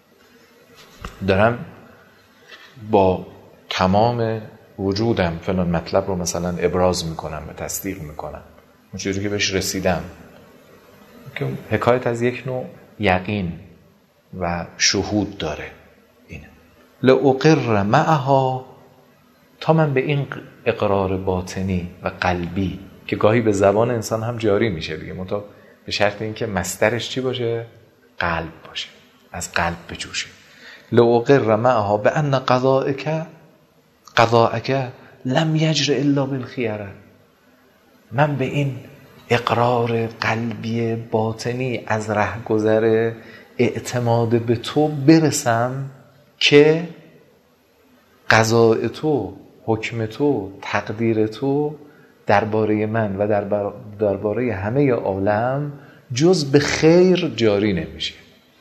Speaker 1: دارم با تمام وجودم فلان مطلب رو مثلا ابراز میکنم و تصدیق میکنم اون چیزی که بهش رسیدم، که حکایت از یک نوع یقین و شهود داره. اینه لأقر معها، تا من به این اقرار باطنی و قلبی که گاهی به زبان انسان هم جاری میشه دیگه، منتها به شرط اینکه مصدرش چی باشه؟ قلب باشه، از قلب بجوشه. لأقر معها بأن قضاءک قضاءک لم یجر الا بالخیره، من به این اقرار قلبی باطنی از رهگذر اعتماد به تو برسم که قضاء تو، حکم تو، تقدیر تو درباره من و درباره همه عالم جز به خیر جاری نمیشه.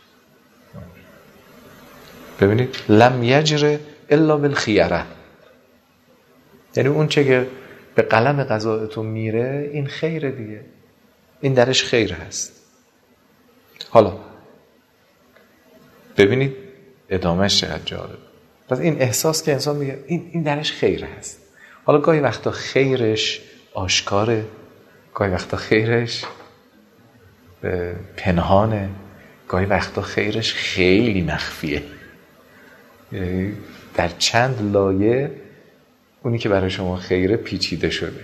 Speaker 1: ببینید لم یجر الا بالخیره، یعنی اون چه که به قلم قضاء تو میره این خیره دیگه، این درش خیر هست. حالا ببینید ادامهش چقدر جالب. پس این احساس که انسان میگه این این درش خیر هست. حالا گاهی وقتا خیرش آشکاره، گاهی وقتا خیرش پنهانه، گاهی وقتا خیرش خیلی مخفیه، یعنی در چند لایه اونی که برای شما خیره پیچیده شده.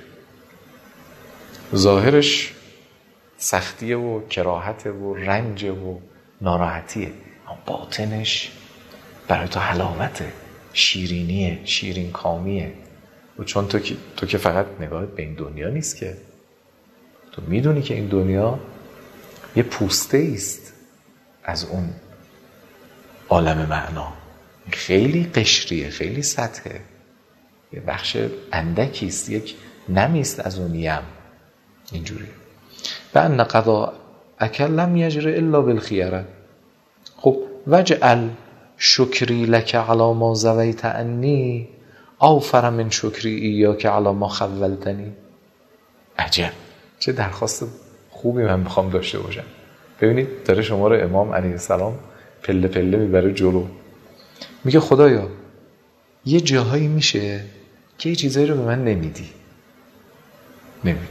Speaker 1: ظاهرش سختیه و کراهته و رنجه و ناراحتیه، اما باطنش برای تو حلاوته، شیرینیه، شیرین کامیه. و چون تو, تو که فقط نگاهت به این دنیا نیست، که تو میدونی که این دنیا یه پوسته است از اون عالم معنا، خیلی قشریه، خیلی سطحه، یه بخش اندکی است، یک نمی است از اون یم. اینجوریه. و ان قضاءک لم یجر الا بالخیره. خب وجعل شکری لک علی ما زویت عنی اوفر من شکری ایاک علی ما خولتنی. عجب، چه درخواست خوبی من میخوام داشته باشم. ببینید داره شما رو امام علیه السلام پله پله میبره جلو، میگه خدایا یه جاهایی میشه که یه چیزایی رو به من نمیدی نمیدی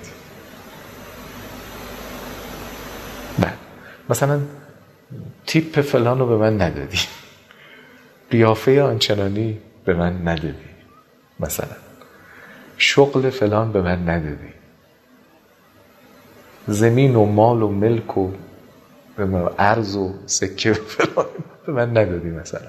Speaker 1: بعد مثلا تیپ فلان رو به من ندادی، قیافه آنچنانی به من ندادی، مثلا شغل فلان به من ندادی، زمین و مال و ملک و ارز و سکه و فلان به من ندادی مثلا.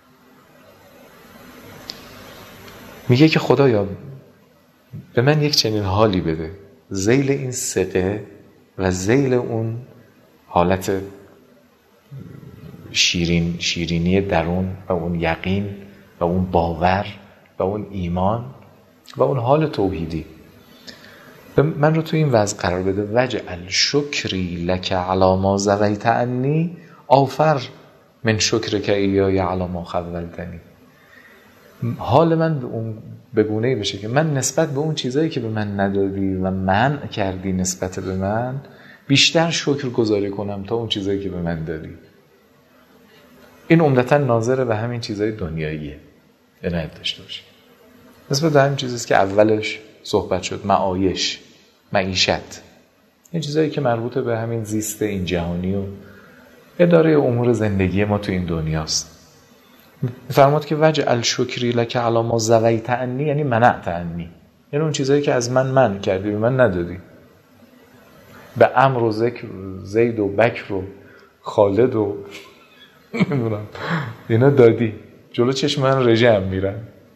Speaker 1: میگه که خدایا به من یک چنین حالی بده، ذیل این ثقه و ذیل اون حالت شیرین شیرینی درون و اون یقین و اون باور و اون ایمان و اون حال توحیدی من رو تو این وضع قرار بده. وجعل شکری لک علی ما زویت عنی آفر من شکرک ایای علی ما خولتنی. حال من به اون بگونه‌ای بشه که من نسبت به اون چیزایی که به من ندادی و منع کردی نسبت به من بیشتر شکر گذاری کنم تا اون چیزایی که به من دادی. این عمدتاً ناظر به همین چیزای دنیاییه. عنایت داشته باشید. نسبت به همین چیزیست که اولش صحبت شد، معایش، معیشت، این چیزایی که مربوط به همین زیست این جهانی و اداره امور زندگی ما تو این دنیاست. می‌فرماد که وجعل شکری لک علی ما زویت عنی، یعنی منعت عنی، یعنی اون چیزایی که از من منع کردی به من ندادی. به عمرو و ذکر زید و بکر و خالد و نمیدونم اینا دادی، جلو چشم من رژم میرن.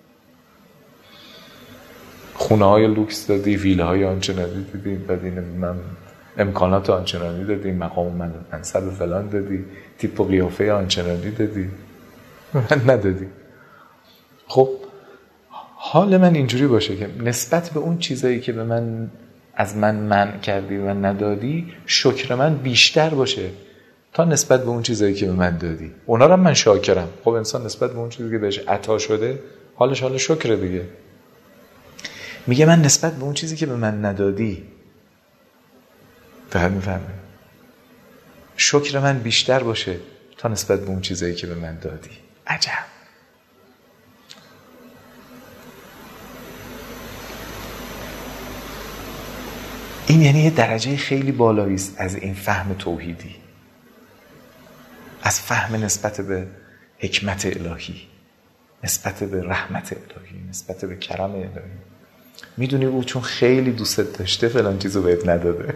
Speaker 1: خونه های لوکس دادی، ویله های آنچنانی دادی، بعد این من امکانات آنچنانی دادی، مقام من منصب فلان دادی، تیپ و قیافه آنچنانی دادی، من ندادی. خب حال من اینجوری باشه که نسبت به اون چیزایی که به من از من منع کردی و ندادی شکر من بیشتر باشه تا نسبت به اون چیزایی که به من دادی. اونا رو من شاکرم. خب انسان نسبت به اون چیزی که بهش عطا شده حالش حال شکر دیگه. میگه من نسبت به اون چیزی که به من ندادی دقیق میفهمه شکر من بیشتر باشه تا نسبت به اون چیزایی که به من دادی. عجب. این یعنی یه درجه خیلی بالایی است از این فهم توحیدی، از فهم نسبت به حکمت الهی، نسبت به رحمت الهی، نسبت به کرم الهی. میدونی او چون خیلی دوست داشته فلان چیزو بهت نداده،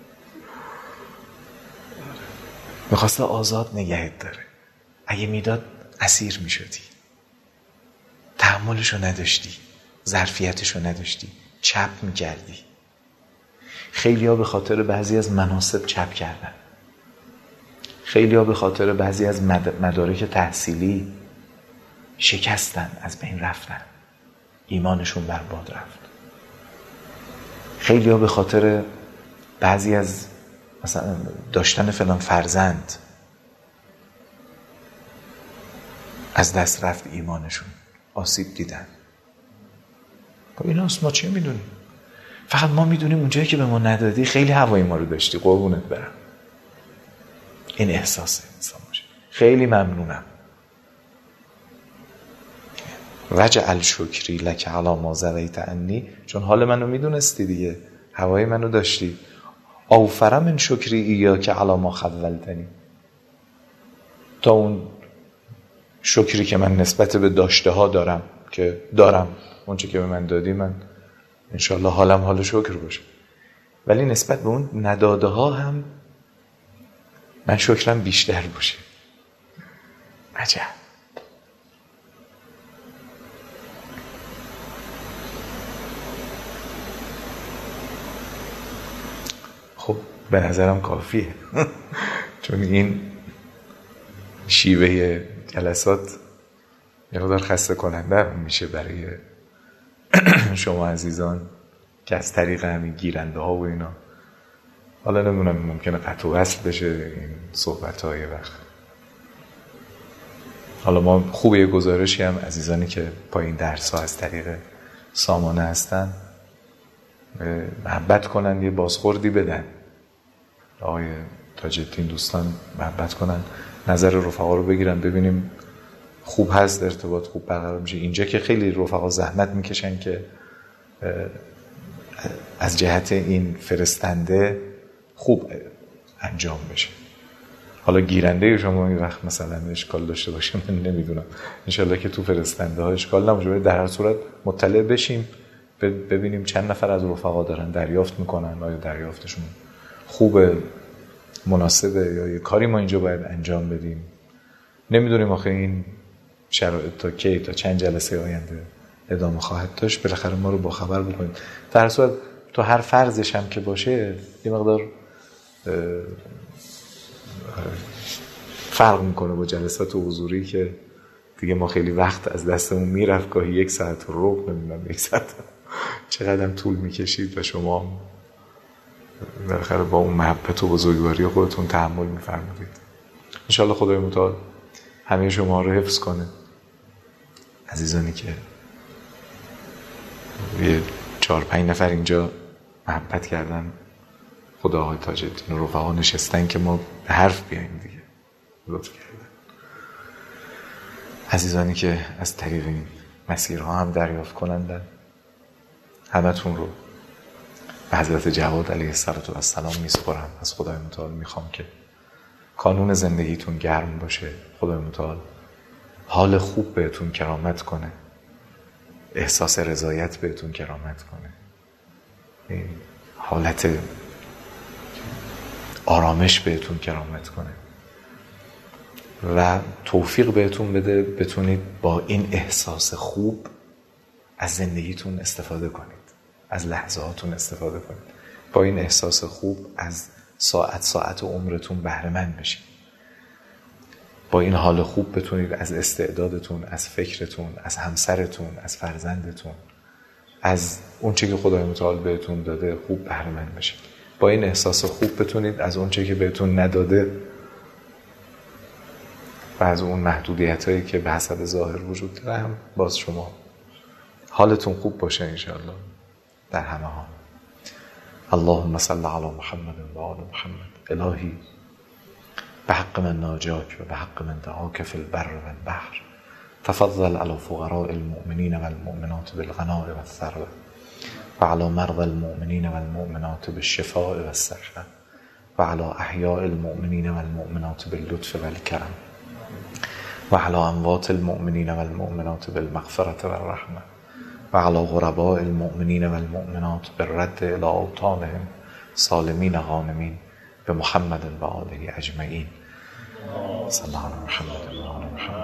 Speaker 1: میخواسته آزاد نگهت داره. اگه میداد اسیر میشدی، تحملشو نداشتی، ظرفیتشو نداشتی، چپ میکردی. خیلی ها به خاطر بعضی از مناصب چپ کردن، خیلی ها به خاطر بعضی از مدارک تحصیلی شکستن، از بین رفتن، ایمانشون برباد رفت. خیلی ها به خاطر بعضی از مثلا داشتن فلان فرزند از دست رفت ایمانشون، آسیب دیدن. خب اینا ما چه میدونیم؟ فقط ما میدونیم اونجایی که به ما ندادی خیلی هوای ما رو داشتی، قربونت برم. این احساس انسان باشه. خیلی ممنونم. وجعل شکری لک علی ما زویت عنی، چون حال منو میدونستی دیگه، هوای منو داشتی. اوفر من شکری ایاک علی ما خولتنی، تا اون شکری که من نسبت به داشته ها دارم که دارم، اون چی که به من دادی، من انشالله حالم حال شکر باشه. ولی نسبت به اون نداده ها هم من شکرم بیشتر باشه. عجب. خب به نظرم کافیه چون این شیوه جلسات یه مقدار خسته کننده میشه برای شما عزیزان که از طریق همین گیرنده ها و اینا، حالا نمیدونم ممکنه قطع و وصل بشه این صحبت های وقت. حالا ما خوبه یه گزارشی هم عزیزانی که پایین درس ها از طریق سامانه هستن محبت کنن، یه بازخوردی بدن. آقای تاج‌الدین دوستان محبت کنن، نظر رفقا رو بگیرن، ببینیم خوب هست، ارتباط خوب برقرار میشه. اینجا که خیلی رفقا زحمت میکشن که از جهت این فرستنده خوب انجام بشه. حالا گیرنده شما این وقت مثلا اشکال داشته باشه من نمیدونم، انشالله که تو فرستنده ها اشکال نباشه. در هر صورت مطلع بشیم، ببینیم چند نفر از رفقا دارن دریافت میکنن، آیا دریافتشون خوبه، مناسبه، یا یه کاری ما اینجا باید انجام بدیم. نمیدونیم آخه این شرایط تا کی، تا چند جلسه آینده ادامه خواهد داشت. بالاخره ما رو با خبر بکنیم. در هر صورت تو هر فرضش هم که باشه یه مقدار فرق میکنه با جلسات حضوری که دیگه ما خیلی وقت از دستمون میرفت، گاهی یک ساعت رو نمیدونم یک ساعت چقدر طول میکشید و شما بالاخره با اون محبت و بزرگواری خودتون تحمل میفرمودید. انشالله خدای متعال همه شما رو حفظ کنه. عزیزانی که یه چهار پنج نفر اینجا محبت کردن، خدا آقای تاج الدین و رفقا نشستن که ما به حرف بیاییم دیگه، لطف کردن. عزیزانی که از طریق این مسیرها هم دریافت کنندن، همتون رو به حضرت جواد علیه السلام میسپارم. از خدای متعال میخوام که کانون زندگیتون گرم باشه، خدای متعال حال خوب بهتون کرامت کنه، احساس رضایت بهتون کرامت کنه، این حالت آرامش بهتون کرامت کنه و توفیق بهتون بده بتونید با این احساس خوب از زندگیتون استفاده کنید، از لحظاتون استفاده کنید، با این احساس خوب از ساعت ساعت عمرتون بهره مند بشید، با این حال خوب بتونید از استعدادتون، از فکرتون، از همسرتون، از فرزندتون، از اون چیزی که خدای متعال بهتون داده خوب بهره مند بشید. با این احساس خوب بتونید از اون چیزی که بهتون نداده و از اون محدودیتایی که به حسب ظاهر وجود داره هم باز شما حالتون خوب باشه انشاءالله در همه ها. اللهم صل علی محمد و آل محمد. الهی به حق من ناجاک و به حق من دعاک فی البر و البحر تفضل علی فقراء المؤمنین و المؤمنات بالغناء و الثروة و علی مرضى المؤمنین و المؤمنات بالشفاء و السخاء و علی احیاء المؤمنین و المؤمنات باللطف و الکرم و علی اموات المؤمنین و المؤمنات بالمغفرة و الرحمة و علی غرباء المؤمنین و المؤمنات بالرد الى اوطانهم سالمین غانمین به محمد و آله اجمعین. صلی الله علی محمد و آل محمد.